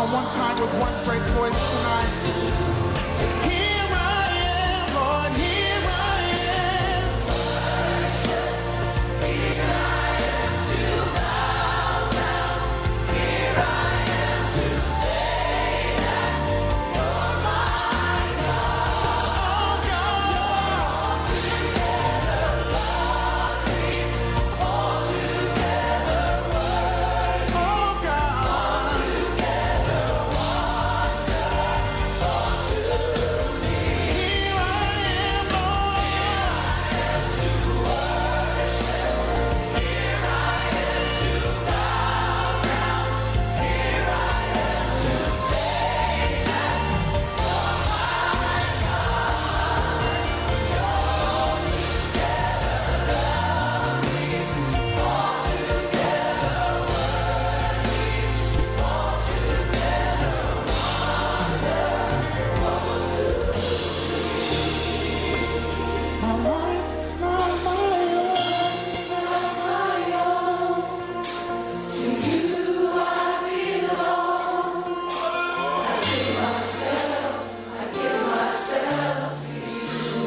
one time with one great voice tonight. Here I am, Lord, here I am. Here I am to bow down. Here I am to say that you're my God. Oh God. All together lovely, all together worthy. Oh God. All together wonderful to me. Here I am, Lord. Here I am to worship. Here I am to bow down. Here I am to say that you're my God. You're altogether lovely, altogether worthy, altogether my life's not my own. To you I belong. I give myself to you.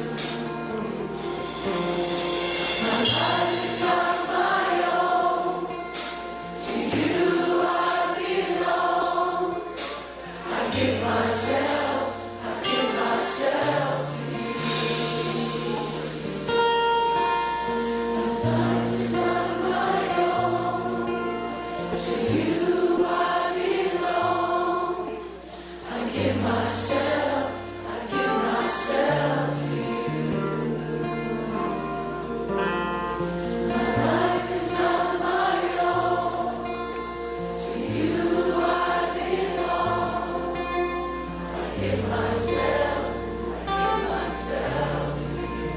My life is not my own. To you I belong. I give myself to you. My life is not my own. To you I belong. I give myself to you. My life is not my own. To you I belong. I give myself to you.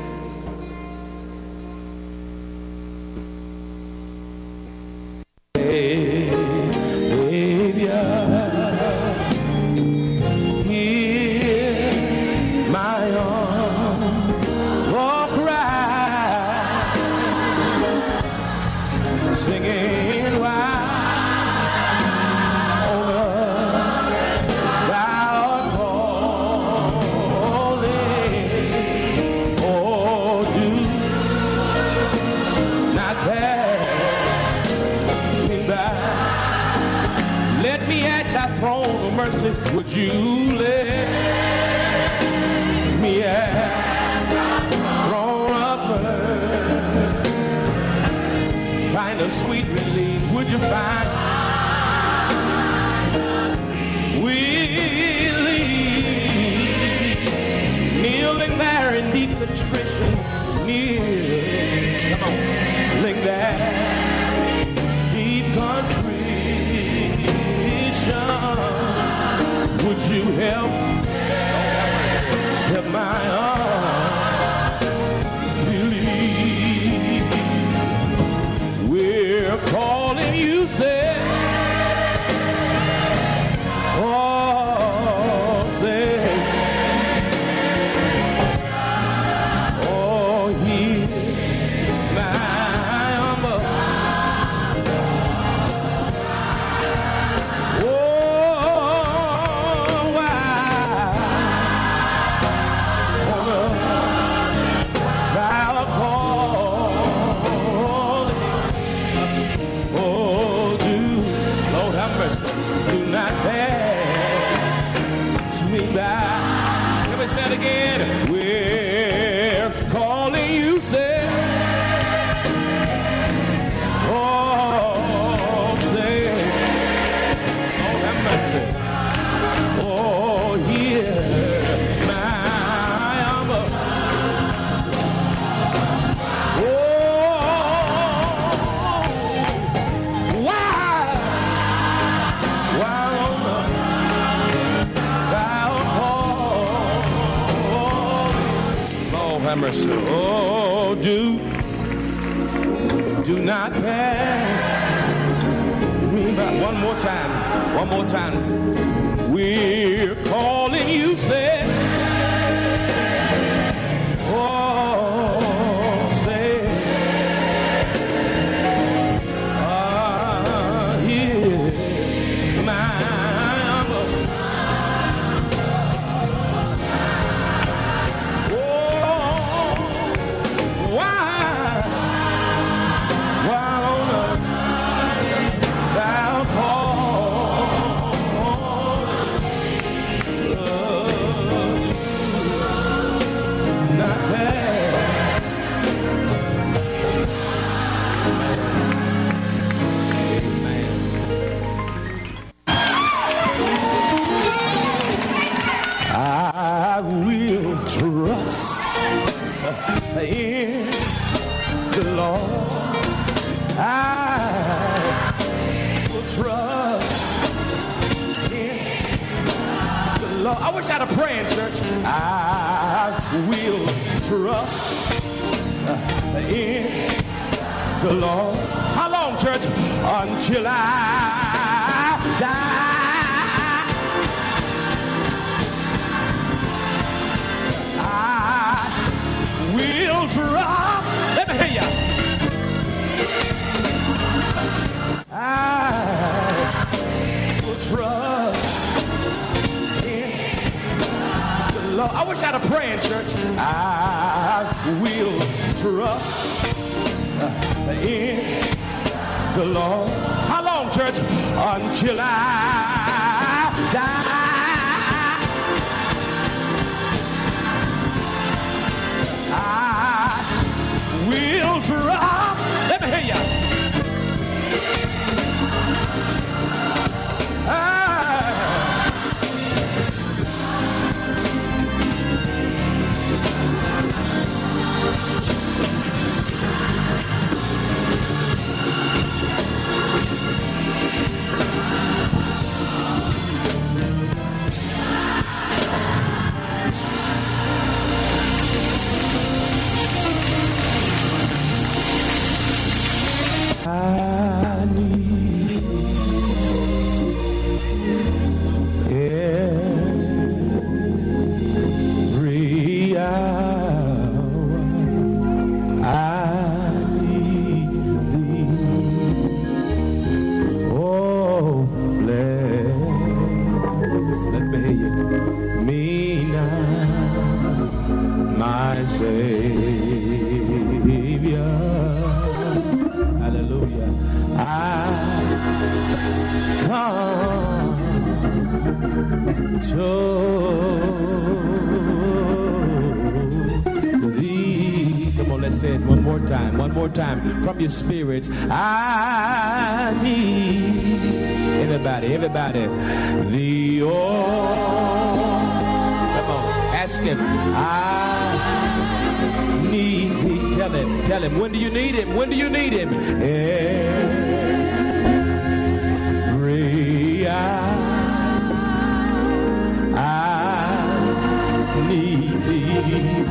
Hear my humble cry, singing while thou art calling. Oh, do not pass me by. Let me at thy throne of mercy. Would you let me at thy throne of mercy? Find a sweet relief. Would you find relief? Kneeling there in deep contrition. Come on. Kneeling there. Deep contrition. Would you help my unbelief? We're calling you, say, oh, say, oh, hear my humble. Do not pass me by. Let me say it again. We're calling you, say. Oh, say. Oh, have mercy. Oh, hear my humble. Have mercy. Oh, do not pass me by. One more time. We're calling you, say. Oh, say. Hear my wish I had a praying church. I will trust in the Lord. How long, church? Until I die. I will trust. Let me hear you. I will trust in the Lord. I wish I had a praying church. I will trust in the Lord. How long, church? Until I die. I will trust. Let me hear you. I need every hour. I need thee. Oh, bless, let me hear you. Me now, my Savior. Hallelujah. I come to thee. Come on, let's say it one more time. One more time from your spirits. I need everybody. The come on, ask him. I need thee. Tell him. When do you need him? When do you need him? Every hour I need thee.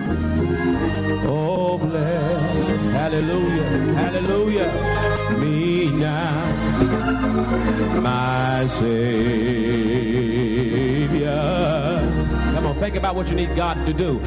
Oh, bless. Hallelujah. Hallelujah. Me now, my Savior. Come on, think about what you need God to do.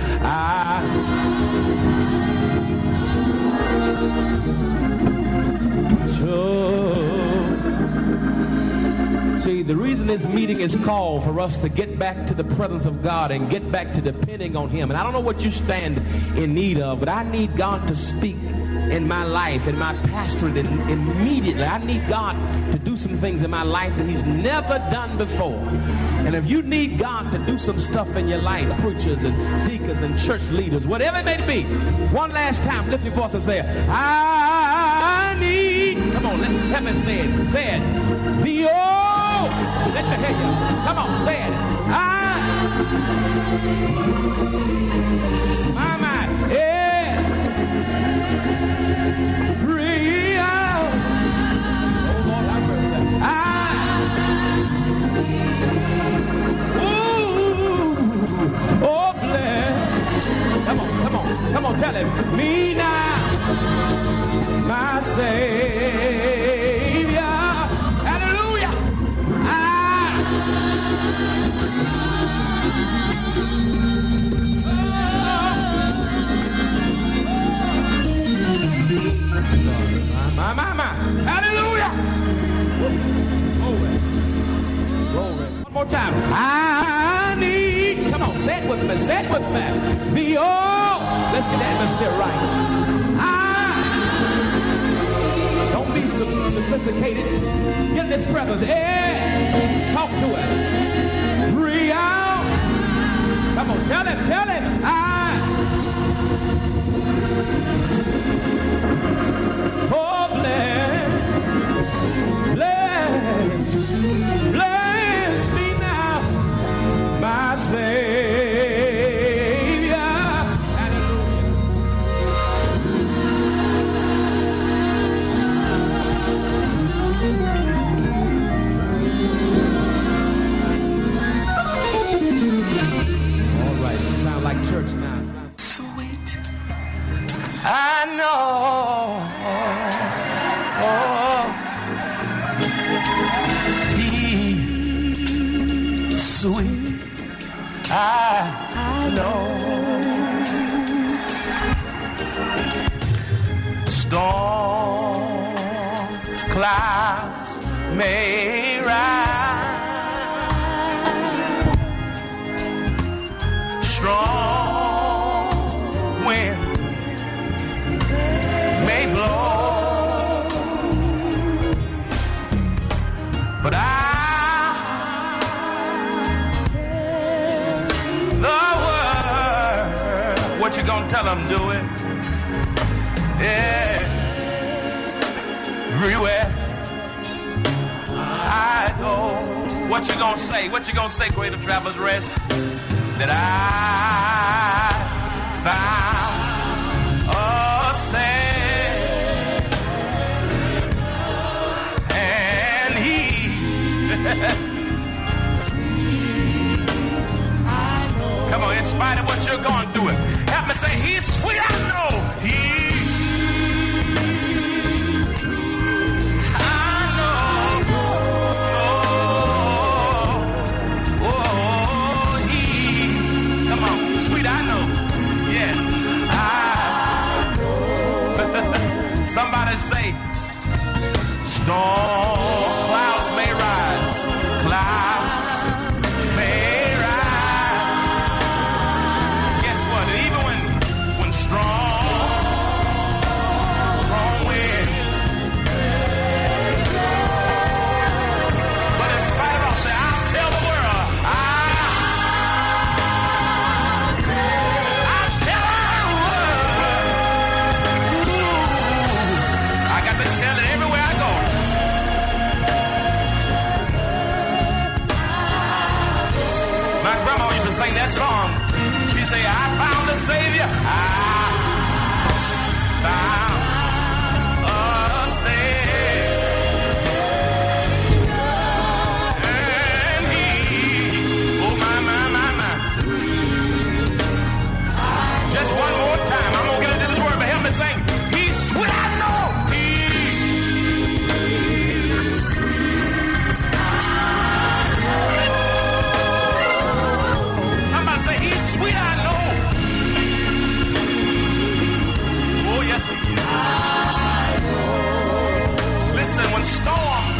See, the reason this meeting is called for us to get back to the presence of God and get back to depending on him. And I don't know what you stand in need of, but I need God to speak in my life, in my pastorate, immediately. I need God to do some things in my life that he's never done before. And if you need God to do some stuff in your life, preachers and deacons and church leaders, whatever it may be, one last time, lift your voice and say, I need, come on, let me say it. Say it. The oh, let me hear you. Come on, say it. My, yeah. Free out. Oh, Lord, have mercy. Oh, bless. Come on, tell him. Me now, my Savior. Hallelujah. My. Hallelujah. Glory. One more time. I need, come on, say it with me. The oh, let's get the atmosphere right. Don't be sophisticated. Get in this presence. Talk to it. Free out. Come on, tell him. Oh, bless me now, my Savior. Hallelujah. sweet, I know. Storm clouds may rise, strong wind may blow, but what you gonna tell them, do it? Yeah. Everywhere I go. What you gonna say? What you gonna say, Greater Travelers Rest? That I found a Savior, and He come on, in spite of what you're going through it. Help me say, He's sweet, I know. Come on, sweet, I know. Yes, I know. Somebody say, storm clouds may rise, clouds may rise. Guess what? And even when strong winds, but in spite of all, say, I'll tell the world, I'll tell the world. Ooh, I got to tell it everywhere I go. My grandma used to sing that song. She'd say, I found a Savior. I found a Savior. And He, oh my. Just one more time. I'm going to get into this word, but help me sing. He's sweet, I know. He's sweet, somebody say, He's sweet, I know. Oh, yes, He is. Listen, when storms